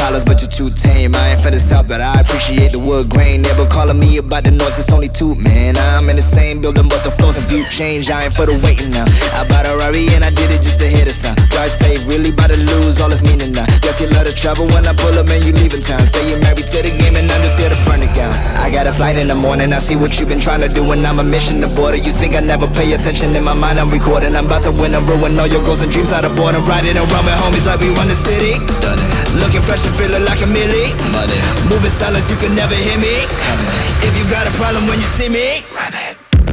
$1,000, but you're too tame. I ain't from the south, but I appreciate the wood grain. Never calling me about the noise, it's only two, man. I'm in the same building, but the flows and view change. I ain't for the waiting now. I bought a Rari and I did it just to hear the sound. Drive safe, really about to lose all its meaning now. Guess you love the trouble when I pull up and you leaving town. Say you're married to the game and I'm just here to burn it down. I got a flight in the morning, I see what you've been trying to do, and I'm a mission to border. You think I never pay attention? In my mind I'm recording. I'm about to win and ruin all your goals and dreams out of boredom. Riding around with homies like we run the city. Done it. Looking fresh and feeling like a millie. Money. Moving silence, you can never hear me. If you got a problem when you see me, run it.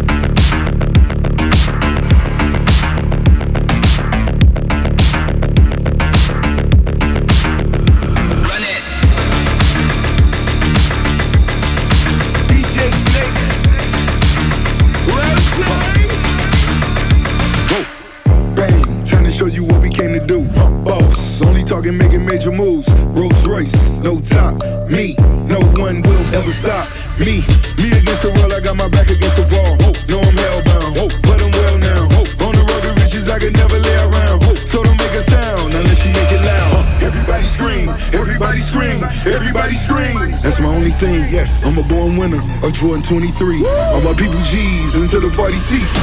Show you what we came to do. Boss, only talking, making major moves. Rolls Royce, no top. Me, no one will ever stop me. Me against the world, I got my back against the wall. No, I'm hellbound, but I'm well now. On the road to riches, I could never lay around. So don't make a sound unless you make it loud. Everybody scream, everybody scream, everybody scream. That's my only thing, yes. I'm a born winner, a Jordan 23. All my people G's until the party cease.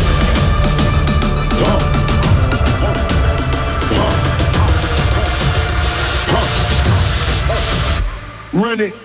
Run it.